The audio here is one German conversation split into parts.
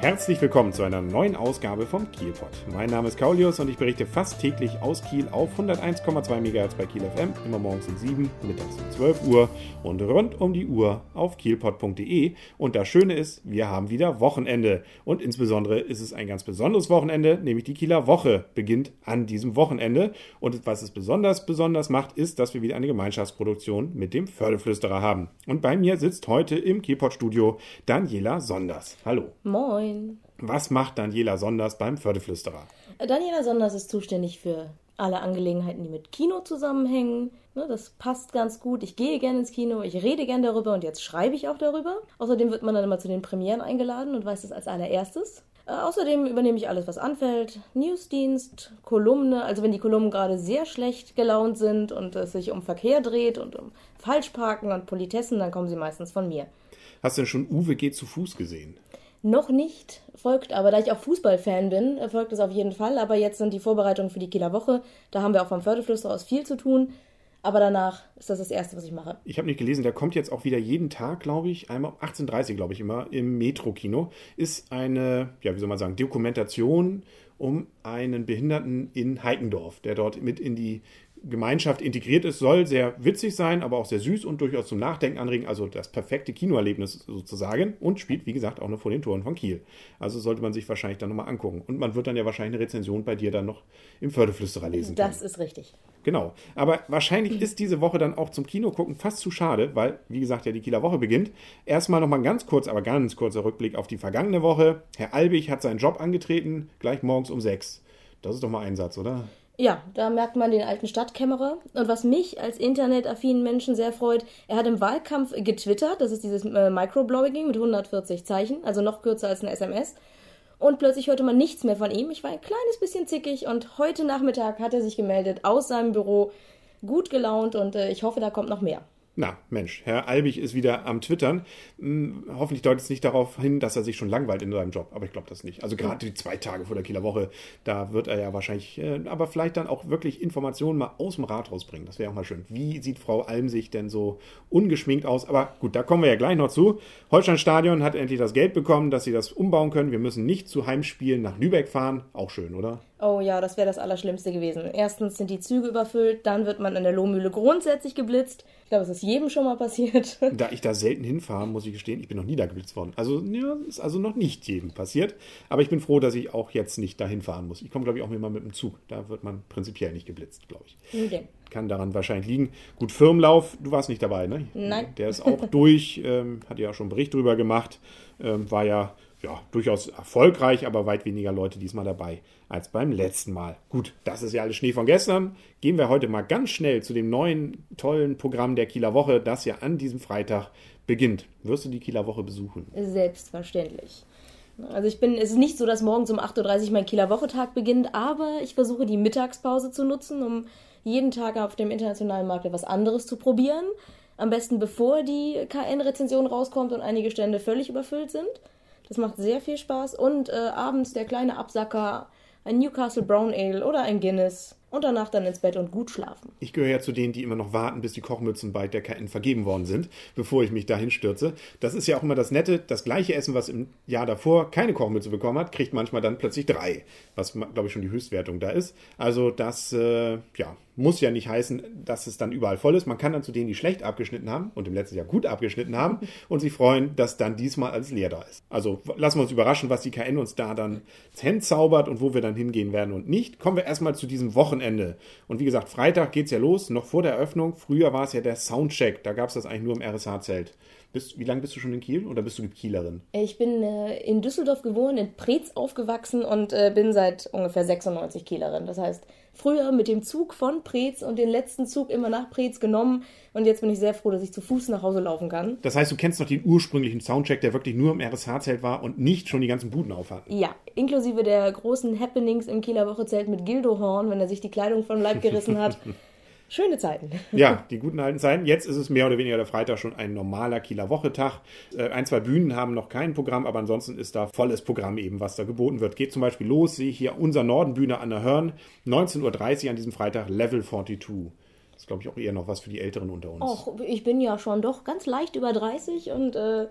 Herzlich willkommen zu einer neuen Ausgabe vom Kielpot. Mein Name ist Kaulius und ich berichte fast täglich aus Kiel auf 101,2 MHz bei Kiel FM, immer morgens um 7, mittags um 12 Uhr und rund um die Uhr auf kielpot.de. Und das Schöne ist, wir haben wieder Wochenende. Und insbesondere ist es ein ganz besonderes Wochenende, nämlich die Kieler Woche beginnt an diesem Wochenende. Und was es besonders macht, ist, dass wir wieder eine Gemeinschaftsproduktion mit dem Fördeflüsterer haben. Und bei mir sitzt heute im Kielpot-Studio Daniela Sonders. Hallo. Moin. Was macht Daniela Sonders beim Fördeflüsterer? Daniela Sonders ist zuständig für alle Angelegenheiten, die mit Kino zusammenhängen. Das passt ganz gut. Ich gehe gerne ins Kino, ich rede gerne darüber und jetzt schreibe ich auch darüber. Außerdem wird man dann immer zu den Premieren eingeladen und weiß das als allererstes. Außerdem übernehme ich alles, was anfällt. Newsdienst, Kolumne. Also wenn die Kolumnen gerade sehr schlecht gelaunt sind und es sich um Verkehr dreht und um Falschparken und Politessen, dann kommen sie meistens von mir. Hast du denn schon Uwe geht zu Fuß gesehen? Noch nicht, folgt aber, da ich auch Fußballfan bin, folgt es auf jeden Fall. Aber jetzt sind die Vorbereitungen für die Kieler Woche. Da haben wir auch vom Fördeflüsterer aus viel zu tun. Aber danach ist das Erste, was ich mache. Ich habe nicht gelesen, der kommt jetzt auch wieder jeden Tag, glaube ich, einmal um 18:30 Uhr, glaube ich, immer im Metro-Kino. Ist eine, ja, wie soll man sagen, Dokumentation um einen Behinderten in Heikendorf, der dort mit in die Gemeinschaft integriert ist, soll sehr witzig sein, aber auch sehr süß und durchaus zum Nachdenken anregen, also das perfekte Kinoerlebnis sozusagen und spielt, wie gesagt, auch noch vor den Toren von Kiel. Also sollte man sich wahrscheinlich dann nochmal angucken. Und man wird dann ja wahrscheinlich eine Rezension bei dir dann noch im Fördeflüsterer lesen können. Das ist richtig. Genau, aber wahrscheinlich ist diese Woche dann auch zum Kino gucken fast zu schade, weil, wie gesagt, ja die Kieler Woche beginnt. Erstmal nochmal ein ganz kurzer Rückblick auf die vergangene Woche. Herr Albig hat seinen Job angetreten, gleich morgens um 6. Das ist doch mal ein Satz, oder? Ja, da merkt man den alten Stadtkämmerer. Und was mich als internetaffinen Menschen sehr freut, er hat im Wahlkampf getwittert, das ist dieses Microblogging mit 140 Zeichen, also noch kürzer als eine SMS. Und plötzlich hörte man nichts mehr von ihm. Ich war ein kleines bisschen zickig und heute Nachmittag hat er sich gemeldet aus seinem Büro, gut gelaunt und ich hoffe, da kommt noch mehr. Na, Mensch, Herr Albig ist wieder am Twittern. Hoffentlich deutet es nicht darauf hin, dass er sich schon langweilt in seinem Job. Aber ich glaube das nicht. Also gerade die 2 Tage vor der Kieler Woche, da wird er ja wahrscheinlich, aber vielleicht dann auch wirklich Informationen mal aus dem Rathaus bringen. Das wäre auch mal schön. Wie sieht Frau Almsig denn so ungeschminkt aus? Aber gut, da kommen wir ja gleich noch zu. Holsteinstadion hat endlich das Geld bekommen, dass sie das umbauen können. Wir müssen nicht zu Heimspielen nach Lübeck fahren. Auch schön, oder? Oh ja, das wäre das Allerschlimmste gewesen. Erstens sind die Züge überfüllt, dann wird man in der Lohmühle grundsätzlich geblitzt. Ich glaube, es ist jedem schon mal passiert. Da ich da selten hinfahre, muss ich gestehen, ich bin noch nie da geblitzt worden. Also, ja, ist also noch nicht jedem passiert. Aber ich bin froh, dass ich auch jetzt nicht dahin fahren muss. Ich komme, glaube ich, auch immer mit dem Zug. Da wird man prinzipiell nicht geblitzt, glaube ich. Okay. Kann daran wahrscheinlich liegen. Gut, Firmenlauf, du warst nicht dabei, ne? Nein. Der ist auch durch, hat ja auch schon einen Bericht drüber gemacht. War ja durchaus erfolgreich, aber weit weniger Leute diesmal dabei als beim letzten Mal. Gut, das ist ja alles Schnee von gestern. Gehen wir heute mal ganz schnell zu dem neuen, tollen Programm der Kieler Woche, das ja an diesem Freitag beginnt. Wirst du die Kieler Woche besuchen? Selbstverständlich. Also es ist nicht so, dass morgens um 8:30 Uhr mein Kieler Wochetag beginnt, aber ich versuche die Mittagspause zu nutzen, um jeden Tag auf dem internationalen Markt etwas anderes zu probieren. Am besten bevor die KN-Rezension rauskommt und einige Stände völlig überfüllt sind. Das macht sehr viel Spaß. Und abends der kleine Absacker, ein Newcastle Brown Ale oder ein Guinness. Und danach dann ins Bett und gut schlafen. Ich gehöre ja zu denen, die immer noch warten, bis die Kochmützen bei der KN vergeben worden sind, bevor ich mich dahin stürze. Das ist ja auch immer das Nette. Das gleiche Essen, was im Jahr davor keine Kochmütze bekommen hat, kriegt manchmal dann plötzlich 3. Was, glaube ich, schon die Höchstwertung da ist. Also das, muss ja nicht heißen, dass es dann überall voll ist. Man kann dann zu denen, die schlecht abgeschnitten haben und im letzten Jahr gut abgeschnitten haben und sich freuen, dass dann diesmal alles leer da ist. Also lassen wir uns überraschen, was die KN uns da dann ins Hemd zaubert und wo wir dann hingehen werden und nicht. Kommen wir erstmal zu diesem Wochenende. Und wie gesagt, Freitag geht's ja los, noch vor der Eröffnung. Früher war es ja der Soundcheck, da gab es das eigentlich nur im RSH-Zelt. Wie lange bist du schon in Kiel oder bist du Kielerin? Ich bin in Düsseldorf geboren, in Preetz aufgewachsen und bin seit ungefähr 96 Kielerin. Das heißt, früher mit dem Zug von Preetz und den letzten Zug immer nach Preetz genommen. Und jetzt bin ich sehr froh, dass ich zu Fuß nach Hause laufen kann. Das heißt, du kennst noch den ursprünglichen Soundcheck, der wirklich nur im RSH-Zelt war und nicht schon die ganzen Buden aufhatten? Ja, inklusive der großen Happenings im Kieler Wochezelt mit Gildo Horn, wenn er sich die Kleidung vom Leib gerissen hat. Schöne Zeiten. Ja, die guten alten Zeiten. Jetzt ist es mehr oder weniger der Freitag schon ein normaler Kieler Wochetag. 1, 2 Bühnen haben noch kein Programm, aber ansonsten ist da volles Programm eben, was da geboten wird. Geht zum Beispiel los, sehe ich hier unser Nordenbühne an der Hörn, 19:30 Uhr an diesem Freitag, Level 42. Das ist, glaube ich, auch eher noch was für die Älteren unter uns. Och, ich bin ja schon doch ganz leicht über 30 und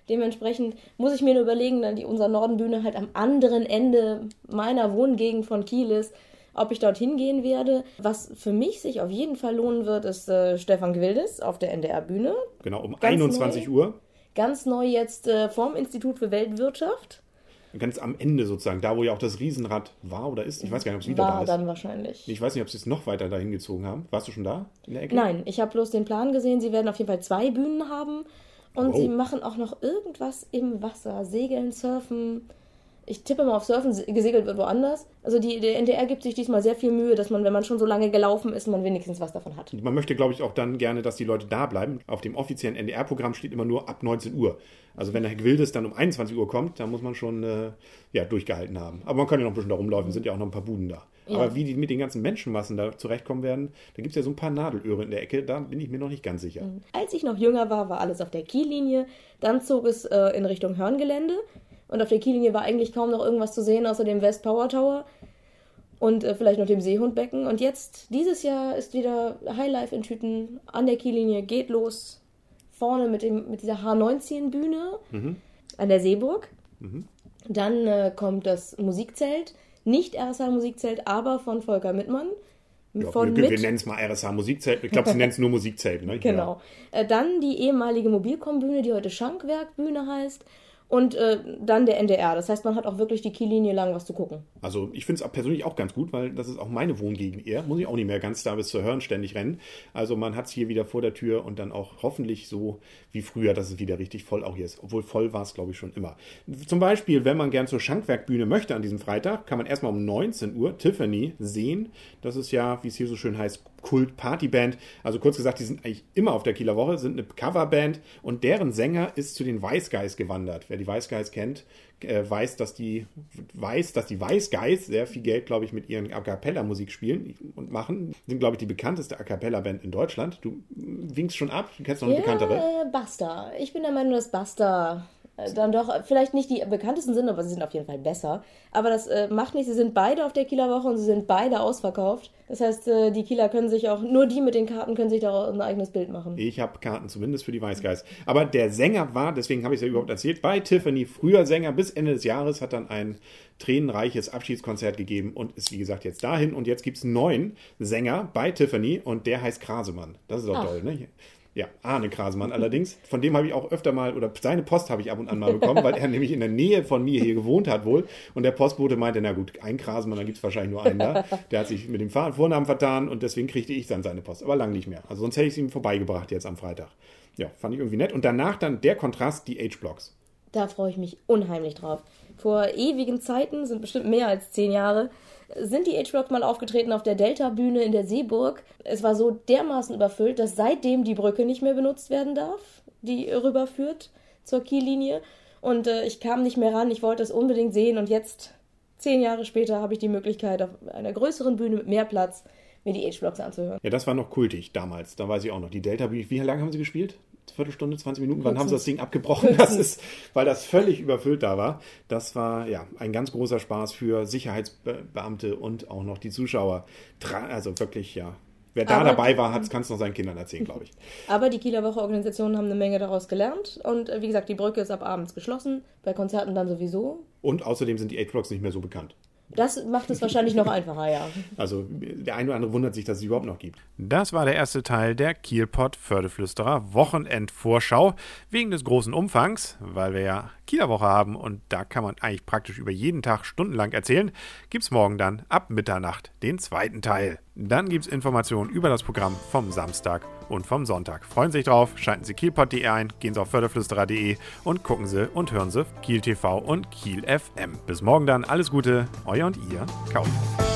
Dementsprechend muss ich mir nur überlegen, dann unser Nordenbühne halt am anderen Ende meiner Wohngegend von Kiel ist, ob ich dorthin gehen werde. Was für mich sich auf jeden Fall lohnen wird, ist Stefan Gwildes auf der NDR-Bühne. Genau, um 21 Uhr. Ganz neu jetzt vorm Institut für Weltwirtschaft. Ganz am Ende sozusagen, da wo ja auch das Riesenrad war oder ist. Ich weiß gar nicht, ob es wieder da ist. War dann wahrscheinlich. Ich weiß nicht, ob sie es noch weiter dahin gezogen haben. Warst du schon da in der Ecke? Nein, ich habe bloß den Plan gesehen. Sie werden auf jeden Fall 2 Bühnen haben. Und sie machen auch noch irgendwas im Wasser. Segeln, Surfen. Ich tippe mal auf Surfen, gesegelt wird woanders. Also der NDR gibt sich diesmal sehr viel Mühe, dass man, wenn man schon so lange gelaufen ist, man wenigstens was davon hat. Man möchte, glaube ich, auch dann gerne, dass die Leute da bleiben. Auf dem offiziellen NDR-Programm steht immer nur ab 19 Uhr. Also wenn der Herr Gwildes dann um 21 Uhr kommt, dann muss man schon durchgehalten haben. Aber man kann ja noch ein bisschen da rumlaufen, sind ja auch noch ein paar Buden da. Ja. Aber wie die mit den ganzen Menschenmassen da zurechtkommen werden, da gibt es ja so ein paar Nadelöhre in der Ecke, da bin ich mir noch nicht ganz sicher. Als ich noch jünger war alles auf der Kiellinie. Dann zog es in Richtung Hörngelände. Und auf der Kiellinie war eigentlich kaum noch irgendwas zu sehen, außer dem West Power Tower und vielleicht noch dem Seehundbecken. Und jetzt, dieses Jahr, ist wieder Highlife in Tüten an der Kiellinie, geht los. Vorne mit dieser H19-Bühne an der Seeburg. Dann kommt das Musikzelt. Nicht RSH Musikzelt, aber von Volker Mittmann. Ja, wir nennen es mal RSH Musikzelt. Ich glaube, sie nennen es nur Musikzelt. Ne? Genau. Ja. Dann die ehemalige Mobilcom-Bühne, die heute Schankwerk-Bühne heißt. Und dann der NDR. Das heißt, man hat auch wirklich die Kiellinie lang was zu gucken. Also ich finde es persönlich auch ganz gut, weil das ist auch meine Wohngegend eher. Muss ich auch nicht mehr ganz da bis zur Hörn ständig rennen. Also man hat es hier wieder vor der Tür und dann auch hoffentlich so wie früher, dass es wieder richtig voll auch hier ist. Obwohl voll war es, glaube ich, schon immer. Zum Beispiel, wenn man gern zur Schankwerkbühne möchte an diesem Freitag, kann man erstmal um 19 Uhr Tiffany sehen. Das ist ja, wie es hier so schön heißt, Kult-Partyband. Also kurz gesagt, die sind eigentlich immer auf der Kieler Woche, sind eine Coverband und deren Sänger ist zu den Wise Guys gewandert. Wer die Wise Guys kennt, weiß, dass die Wise Guys sehr viel Geld, glaube ich, mit ihren A-Cappella-Musik spielen und machen. Sind, glaube ich, die bekannteste A-Cappella-Band in Deutschland. Du winkst schon ab, du kennst noch eine bekanntere. Basta. Ich bin der Meinung, dass Basta dann doch vielleicht nicht die bekanntesten sind, aber sie sind auf jeden Fall besser. Aber das macht nichts. Sie sind beide auf der Kieler Woche und sie sind beide ausverkauft. Das heißt, die Kieler können sich auch, nur die mit den Karten können sich da ein eigenes Bild machen. Ich habe Karten zumindest für die Wise Guys. Aber der Sänger war, deswegen habe ich es ja überhaupt erzählt, bei Tiffany, früher Sänger bis Ende des Jahres, hat dann ein tränenreiches Abschiedskonzert gegeben und ist, wie gesagt, jetzt dahin. Und jetzt gibt es einen neuen Sänger bei Tiffany und der heißt Krasemann. Das ist doch toll, ne? Ja, Arne Krasemann allerdings. Von dem habe ich auch öfter mal, oder seine Post habe ich ab und an mal bekommen, weil er nämlich in der Nähe von mir hier gewohnt hat wohl. Und der Postbote meinte, na gut, ein Krasemann, dann gibt es wahrscheinlich nur einen da. Der hat sich mit dem Vornamen vertan und deswegen kriegte ich dann seine Post. Aber lang nicht mehr. Also sonst hätte ich es ihm vorbeigebracht jetzt am Freitag. Ja, fand ich irgendwie nett. Und danach dann der Kontrast, die H-Blocks. Da freue ich mich unheimlich drauf. Vor ewigen Zeiten, sind bestimmt mehr als 10 Jahre, sind die H-Blocks mal aufgetreten auf der Delta-Bühne in der Seeburg. Es war so dermaßen überfüllt, dass seitdem die Brücke nicht mehr benutzt werden darf, die rüberführt zur Kiellinie. Und ich kam nicht mehr ran, ich wollte es unbedingt sehen. Und jetzt, 10 Jahre später, habe ich die Möglichkeit, auf einer größeren Bühne mit mehr Platz mir die H-Blocks anzuhören. Ja, das war noch kultig damals, da weiß ich auch noch. Die Delta-Bühne, wie lange haben sie gespielt? Viertelstunde, 20 Minuten, wann haben sie das Ding abgebrochen? Das ist, weil das völlig überfüllt da war. Das war ja ein ganz großer Spaß für Sicherheitsbeamte und auch noch die Zuschauer. Also wirklich, ja. Wer da dabei war, kann es noch seinen Kindern erzählen, glaube ich. Aber die Kieler Woche-Organisationen haben eine Menge daraus gelernt. Und wie gesagt, die Brücke ist ab abends geschlossen, bei Konzerten dann sowieso. Und außerdem sind die H-Blocks nicht mehr so bekannt. Das macht es wahrscheinlich noch einfacher, ja. Also der eine oder andere wundert sich, dass es überhaupt noch gibt. Das war der erste Teil der Kielpot Fördeflüsterer Wochenendvorschau. Wegen des großen Umfangs, weil wir ja Kieler Woche haben und da kann man eigentlich praktisch über jeden Tag stundenlang erzählen, gibt es morgen dann ab Mitternacht den zweiten Teil. Dann gibt es Informationen über das Programm vom Samstag und vom Sonntag. Freuen Sie sich drauf, schalten Sie kielpot.de ein, gehen Sie auf förderflüsterer.de und gucken Sie und hören Sie Kiel TV und Kiel FM. Bis morgen dann, alles Gute, euer und ihr, Kaufi.